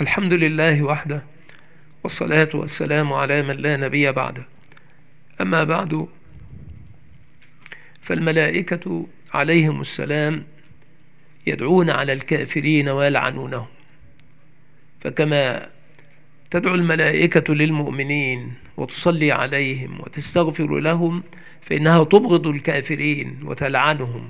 الحمد لله وحده، والصلاة والسلام على من لا نبي بعده. أما بعد، فالملائكة عليهم السلام يدعون على الكافرين ويلعنونهم، فكما تدعو الملائكة للمؤمنين وتصلي عليهم وتستغفر لهم، فإنها تبغض الكافرين وتلعنهم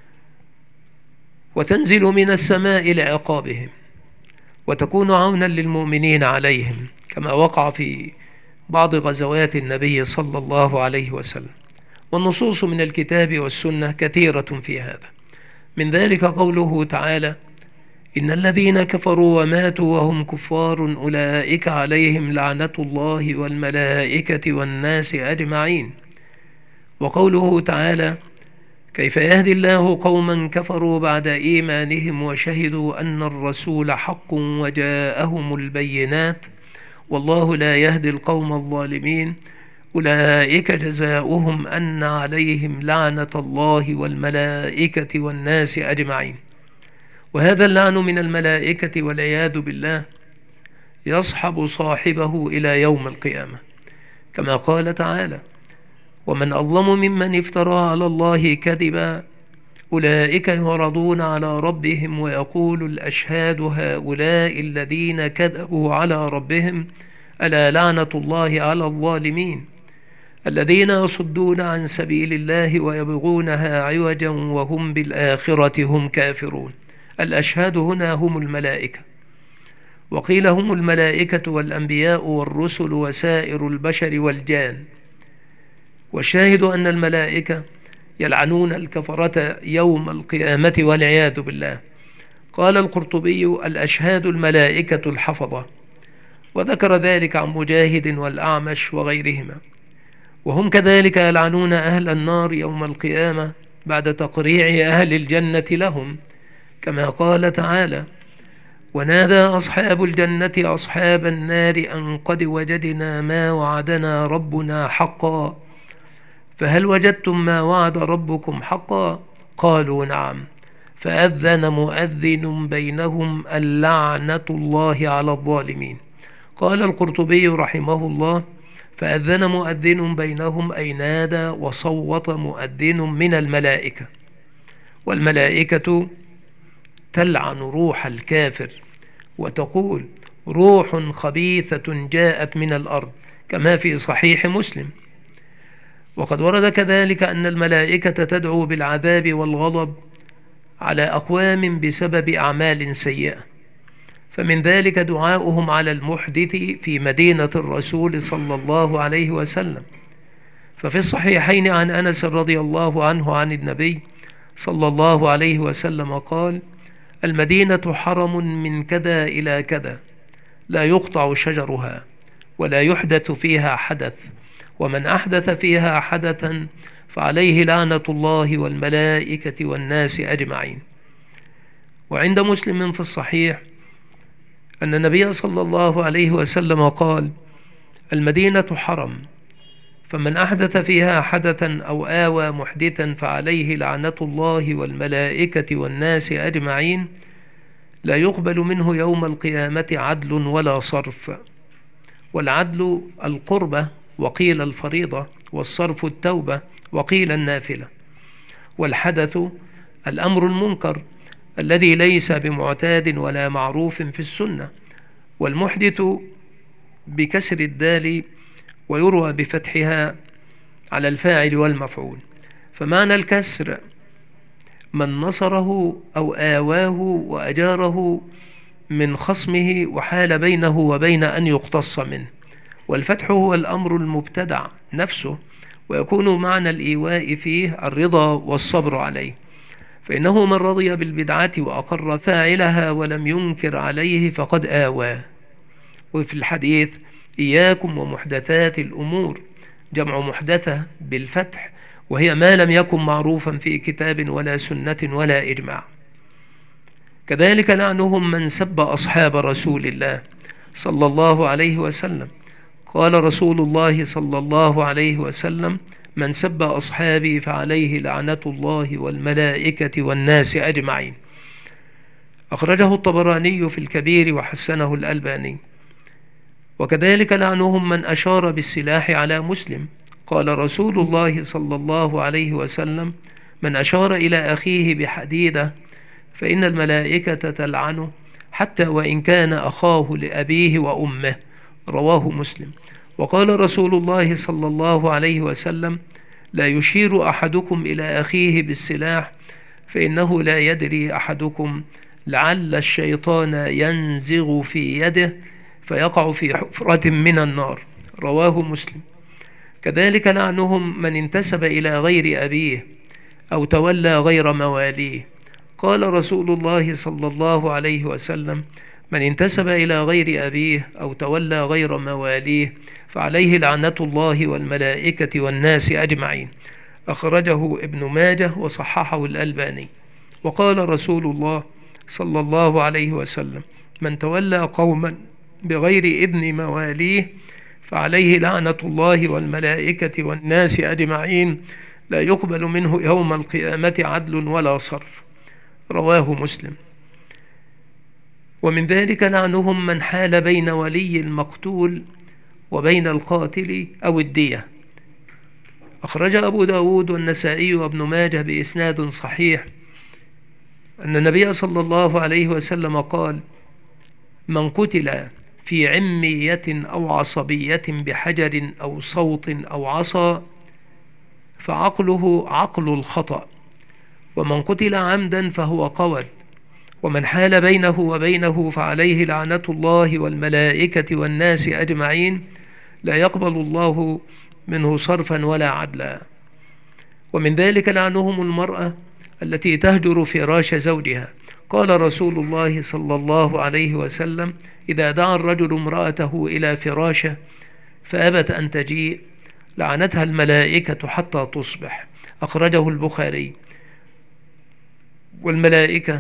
وتنزل من السماء لعقابهم وتكون عونا للمؤمنين عليهم، كما وقع في بعض غزوات النبي صلى الله عليه وسلم. والنصوص من الكتاب والسنة كثيرة في هذا. من ذلك قوله تعالى: إن الذين كفروا وماتوا وهم كفار أولئك عليهم لعنة الله والملائكة والناس أجمعين. وقوله تعالى: كيف يهدي الله قوما كفروا بعد إيمانهم وشهدوا أن الرسول حق وجاءهم البينات والله لا يهدي القوم الظالمين أولئك جزاؤهم أن عليهم لعنة الله والملائكة والناس أجمعين. وهذا اللعن من الملائكة والعياذ بالله يصحب صاحبه إلى يوم القيامة، كما قال تعالى: ومن أظلم ممن افترى على الله كذبا أولئك يعرضون على ربهم ويقول الأشهاد هؤلاء الذين كذبوا على ربهم ألا لعنة الله على الظالمين الذين يصدون عن سبيل الله ويبغونها عوجا وهم بالآخرة هم كافرون. الأشهاد هنا هم الملائكة، وقيل هم الملائكة والأنبياء والرسل وسائر البشر والجان. والشاهد أن الملائكة يلعنون الكفرة يوم القيامة والعياذ بالله. قال القرطبي: الأشهاد الملائكة الحفظة، وذكر ذلك عن مجاهد والأعمش وغيرهما. وهم كذلك يلعنون أهل النار يوم القيامة بعد تقريع أهل الجنة لهم، كما قال تعالى: ونادى أصحاب الجنة أصحاب النار أن قد وجدنا ما وعدنا ربنا حقا فهل وجدتم ما وعد ربكم حقا؟ قالوا نعم، فأذن مؤذن بينهم اللعنة الله على الظالمين. قال القرطبي رحمه الله: فأذن مؤذن بينهم أي نادى وصوت مؤذن من الملائكة. والملائكة تلعن روح الكافر وتقول: روح خبيثة جاءت من الأرض، كما في صحيح مسلم. وقد ورد كذلك أن الملائكة تدعو بالعذاب والغضب على أقوام بسبب أعمال سيئة، فمن ذلك دعاؤهم على المحدث في مدينة الرسول صلى الله عليه وسلم. ففي الصحيحين عن أنس رضي الله عنه عن النبي صلى الله عليه وسلم قال: المدينة حرم من كذا إلى كذا، لا يقطع شجرها ولا يحدث فيها حدث، ومن أحدث فيها حدثا فعليه لعنة الله والملائكة والناس أجمعين. وعند مسلم في الصحيح أن النبي صلى الله عليه وسلم قال: المدينة حرم، فمن أحدث فيها حدثا أو آوى محدثا فعليه لعنة الله والملائكة والناس أجمعين، لا يقبل منه يوم القيامة عدل ولا صرف. والعدل القربة، وقيل الفريضة، والصرف التوبة، وقيل النافلة. والحدث الأمر المنكر الذي ليس بمعتاد ولا معروف في السنة. والمحدث بكسر الدال ويروى بفتحها على الفاعل والمفعول. فمعنى الكسر من نصره أو آواه وأجاره من خصمه وحال بينه وبين أن يقتص منه. والفتح هو الأمر المبتدع نفسه، ويكون معنى الإيواء فيه الرضا والصبر عليه، فإنه من رضي بالبدعة وأقر فاعلها ولم ينكر عليه فقد آواه. وفي الحديث: إياكم ومحدثات الأمور، جمع محدثة بالفتح، وهي ما لم يكن معروفا في كتاب ولا سنة ولا إجماع. كذلك لعنهم من سب أصحاب رسول الله صلى الله عليه وسلم. قال رسول الله صلى الله عليه وسلم: من سب أصحابي فعليه لعنة الله والملائكة والناس أجمعين. أخرجه الطبراني في الكبير وحسنه الألباني. وكذلك لعنهم من أشار بالسلاح على مسلم. قال رسول الله صلى الله عليه وسلم: من أشار إلى أخيه بحديدة فإن الملائكة تلعنه حتى وإن كان أخاه لأبيه وأمه. رواه مسلم. وقال رسول الله صلى الله عليه وسلم: لا يشير أحدكم إلى أخيه بالسلاح فإنه لا يدري أحدكم لعل الشيطان ينزغ في يده فيقع في حفرة من النار. رواه مسلم. كذلك لعنهم من انتسب إلى غير أبيه أو تولى غير مواليه. قال رسول الله صلى الله عليه وسلم: من انتسب إلى غير أبيه أو تولى غير مواليه فعليه لعنة الله والملائكة والناس أجمعين. أخرجه ابن ماجه وصححه الألباني. وقال رسول الله صلى الله عليه وسلم: من تولى قوما بغير إذن مواليه فعليه لعنة الله والملائكة والناس أجمعين، لا يقبل منه يوم القيامة عدل ولا صرف. رواه مسلم. ومن ذلك لعنهم من حال بين ولي المقتول وبين القاتل أو الدية. أخرج أبو داود والنسائي وابن ماجه بإسناد صحيح أن النبي صلى الله عليه وسلم قال: من قتل في عمية أو عصبية بحجر أو صوت أو عصا فعقله عقل الخطأ، ومن قتل عمدا فهو قود، ومن حال بينه وبينه فعليه لعنة الله والملائكة والناس أجمعين، لا يقبل الله منه صرفا ولا عدلا. ومن ذلك لعنهم المرأة التي تهجر فراش زوجها. قال رسول الله صلى الله عليه وسلم: إذا دعا الرجل امرأته إلى فراشه فأبت أن تجيء لعنتها الملائكة حتى تصبح. أخرجه البخاري. والملائكة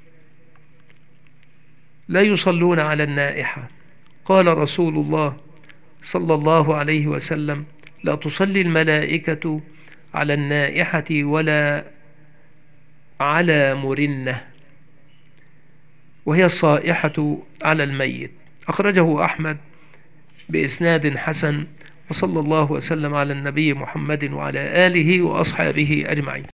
لا يصلون على النائحة. قال رسول الله صلى الله عليه وسلم: لا تصلي الملائكة على النائحة ولا على مرنة، وهي الصائحة على الميت. أخرجه أحمد بإسناد حسن. وصلى الله وسلم على النبي محمد وعلى آله وأصحابه أجمعين.